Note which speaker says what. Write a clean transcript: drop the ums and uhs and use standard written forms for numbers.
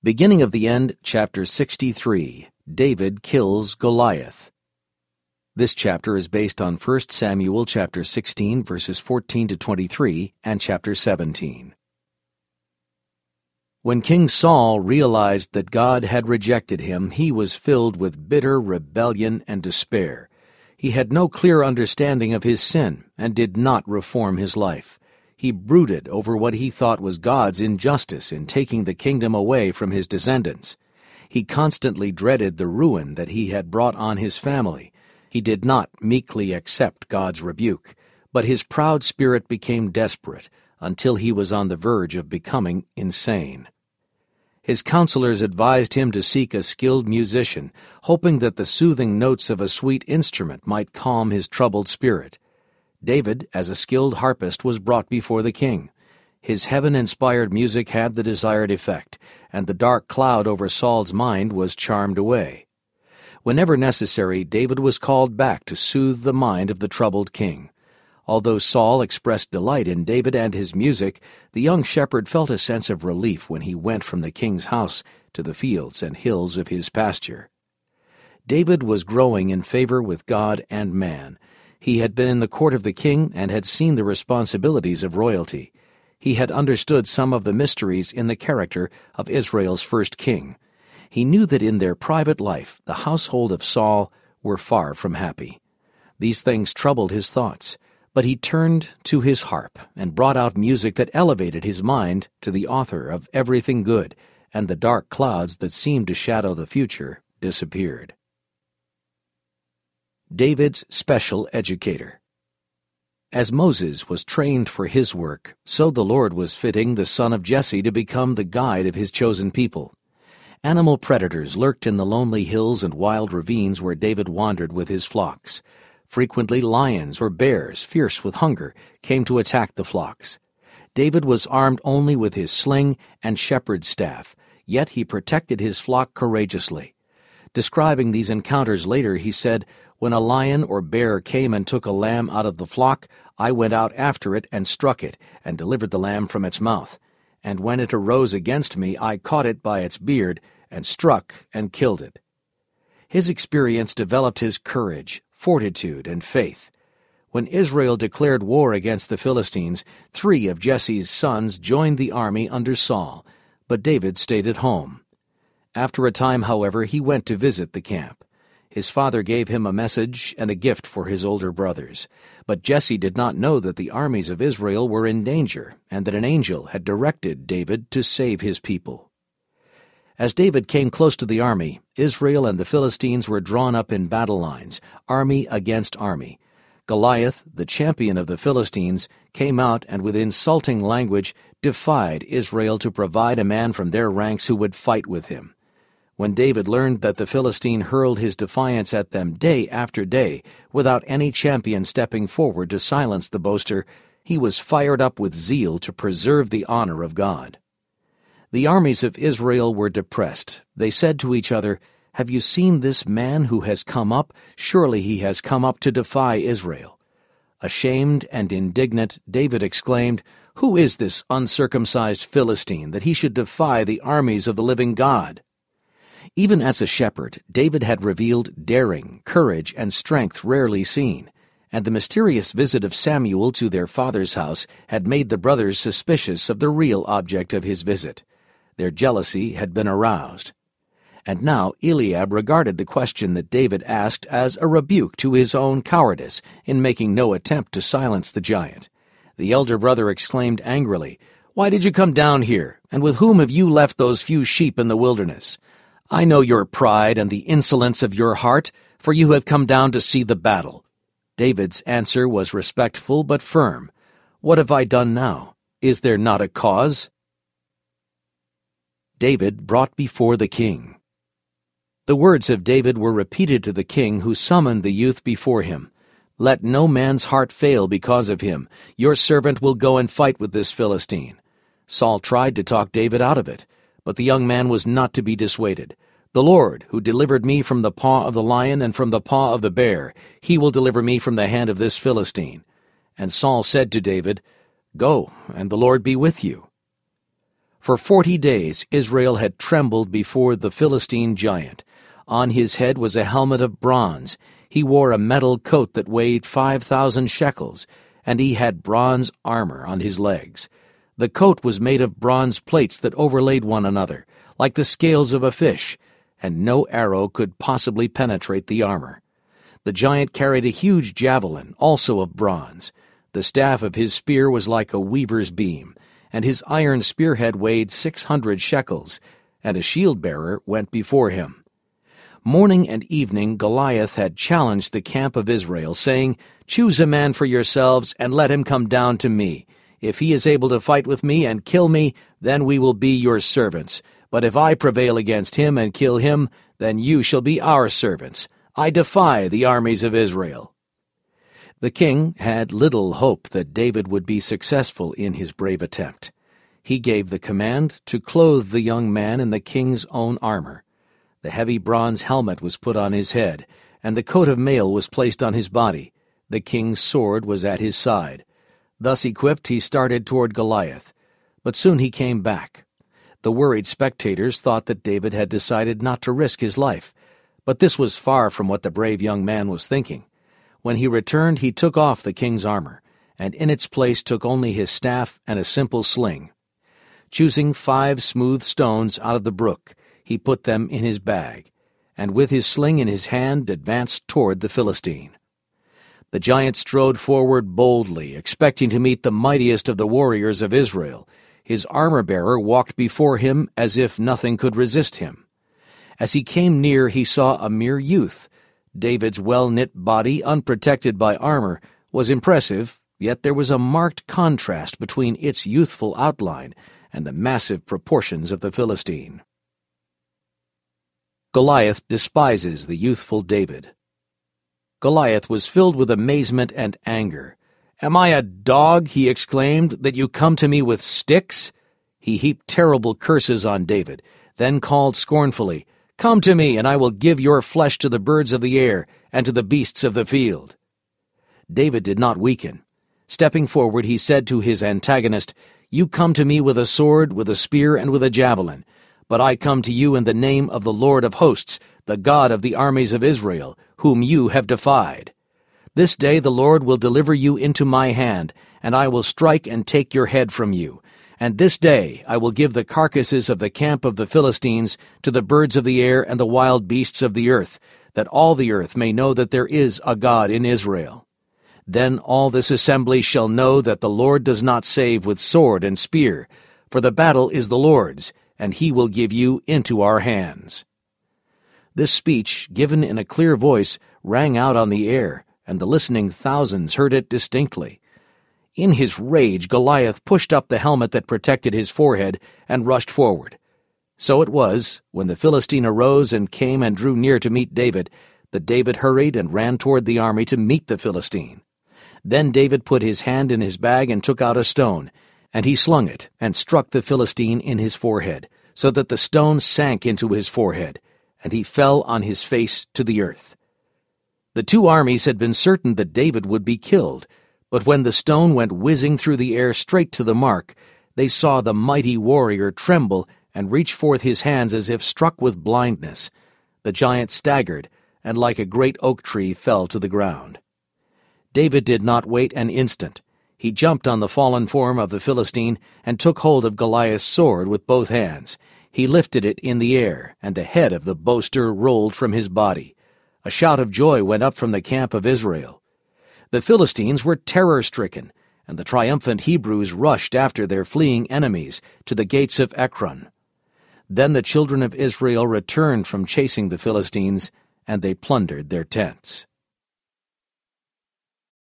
Speaker 1: Beginning of the End, chapter 63. David kills Goliath. This chapter is based on 1 Samuel chapter 16, verses 14 to 23, and chapter 17. When King Saul realized that God had rejected him, he was filled with bitter rebellion and despair. He had no clear understanding of his sin and did not reform his life. He brooded over what he thought was God's injustice in taking the kingdom away from his descendants. He constantly dreaded the ruin that he had brought on his family. He did not meekly accept God's rebuke, but his proud spirit became desperate until he was on the verge of becoming insane. His counselors advised him to seek a skilled musician, hoping that the soothing notes of a sweet instrument might calm his troubled spirit. David, as a skilled harpist, was brought before the king. His heaven-inspired music had the desired effect, and the dark cloud over Saul's mind was charmed away. Whenever necessary, David was called back to soothe the mind of the troubled king. Although Saul expressed delight in David and his music, the young shepherd felt a sense of relief when he went from the king's house to the fields and hills of his pasture. David was growing in favor with God and man. He had been in the court of the king and had seen the responsibilities of royalty. He had understood some of the mysteries in the character of Israel's first king. He knew that in their private life the household of Saul were far from happy. These things troubled his thoughts, but he turned to his harp and brought out music that elevated his mind to the author of everything good, and the dark clouds that seemed to shadow the future disappeared. David's special educator. As Moses was trained for his work, so the Lord was fitting the son of Jesse to become the guide of his chosen people. Animal predators lurked in the lonely hills and wild ravines where David wandered with his flocks. Frequently lions or bears, fierce with hunger, came to attack the flocks. David was armed only with his sling and shepherd's staff, yet he protected his flock courageously. Describing these encounters later, he said, "When a lion or bear came and took a lamb out of the flock, I went out after it and struck it, and delivered the lamb from its mouth. And when it arose against me, I caught it by its beard, and struck and killed it." His experience developed his courage, fortitude, and faith. When Israel declared war against the Philistines, 3 of Jesse's sons joined the army under Saul, but David stayed at home. After a time, however, he went to visit the camp. His father gave him a message and a gift for his older brothers. But Jesse did not know that the armies of Israel were in danger, and that an angel had directed David to save his people. As David came close to the army, Israel and the Philistines were drawn up in battle lines, army against army. Goliath, the champion of the Philistines, came out and with insulting language defied Israel to provide a man from their ranks who would fight with him. When David learned that the Philistine hurled his defiance at them day after day, without any champion stepping forward to silence the boaster, he was fired up with zeal to preserve the honor of God. The armies of Israel were depressed. They said to each other, "Have you seen this man who has come up? Surely he has come up to defy Israel." Ashamed and indignant, David exclaimed, "Who is this uncircumcised Philistine that he should defy the armies of the living God?" Even as a shepherd, David had revealed daring, courage, and strength rarely seen, and the mysterious visit of Samuel to their father's house had made the brothers suspicious of the real object of his visit. Their jealousy had been aroused. And now Eliab regarded the question that David asked as a rebuke to his own cowardice in making no attempt to silence the giant. The elder brother exclaimed angrily, "Why did you come down here, and with whom have you left those few sheep in the wilderness? I know your pride and the insolence of your heart, for you have come down to see the battle." David's answer was respectful but firm. "What have I done now? Is there not a cause?" David brought before the king. The words of David were repeated to the king, who summoned the youth before him. "Let no man's heart fail because of him. Your servant will go and fight with this Philistine." Saul tried to talk David out of it, but the young man was not to be dissuaded. "The Lord, who delivered me from the paw of the lion and from the paw of the bear, he will deliver me from the hand of this Philistine." And Saul said to David, "Go, and the Lord be with you." For 40 days Israel had trembled before the Philistine giant. On his head was a helmet of bronze. He wore a metal coat that weighed 5,000 shekels, and he had bronze armor on his legs. The coat was made of bronze plates that overlaid one another, like the scales of a fish, and no arrow could possibly penetrate the armor. The giant carried a huge javelin, also of bronze. The staff of his spear was like a weaver's beam, and his iron spearhead weighed 600 shekels, and a shield-bearer went before him. Morning and evening Goliath had challenged the camp of Israel, saying, "Choose a man for yourselves, and let him come down to me. If he is able to fight with me and kill me, then we will be your servants. But if I prevail against him and kill him, then you shall be our servants. I defy the armies of Israel." The king had little hope that David would be successful in his brave attempt. He gave the command to clothe the young man in the king's own armor. The heavy bronze helmet was put on his head, and the coat of mail was placed on his body. The king's sword was at his side. Thus equipped, he started toward Goliath. But soon he came back. The worried spectators thought that David had decided not to risk his life, but this was far from what the brave young man was thinking. When he returned, he took off the king's armor, and in its place took only his staff and a simple sling. Choosing 5 smooth stones out of the brook, he put them in his bag, and with his sling in his hand advanced toward the Philistine. The giant strode forward boldly, expecting to meet the mightiest of the warriors of Israel. His armor-bearer walked before him as if nothing could resist him. As he came near, he saw a mere youth. David's well-knit body, unprotected by armor, was impressive, yet there was a marked contrast between its youthful outline and the massive proportions of the Philistine. Goliath despises the youthful David. Goliath was filled with amazement and anger. "Am I a dog," he exclaimed, "that you come to me with sticks?" He heaped terrible curses on David, then called scornfully, "Come to me, and I will give your flesh to the birds of the air and to the beasts of the field." David did not weaken. Stepping forward, he said to his antagonist, "You come to me with a sword, with a spear, and with a javelin, but I come to you in the name of the Lord of hosts, the God of the armies of Israel, whom you have defied. This day the Lord will deliver you into my hand, and I will strike and take your head from you. And this day I will give the carcasses of the camp of the Philistines to the birds of the air and the wild beasts of the earth, that all the earth may know that there is a God in Israel. Then all this assembly shall know that the Lord does not save with sword and spear, for the battle is the Lord's, and he will give you into our hands." This speech, given in a clear voice, rang out on the air, and the listening thousands heard it distinctly. In his rage, Goliath pushed up the helmet that protected his forehead and rushed forward. So it was, when the Philistine arose and came and drew near to meet David, that David hurried and ran toward the army to meet the Philistine. Then David put his hand in his bag and took out a stone, and he slung it and struck the Philistine in his forehead, so that the stone sank into his forehead, and he fell on his face to the earth. The 2 armies had been certain that David would be killed, but when the stone went whizzing through the air straight to the mark, they saw the mighty warrior tremble and reach forth his hands as if struck with blindness. The giant staggered, and like a great oak tree fell to the ground. David did not wait an instant. He jumped on the fallen form of the Philistine and took hold of Goliath's sword with both hands. He lifted it in the air, and the head of the boaster rolled from his body. A shout of joy went up from the camp of Israel. The Philistines were terror-stricken, and the triumphant Hebrews rushed after their fleeing enemies to the gates of Ekron. Then the children of Israel returned from chasing the Philistines, and they plundered their tents.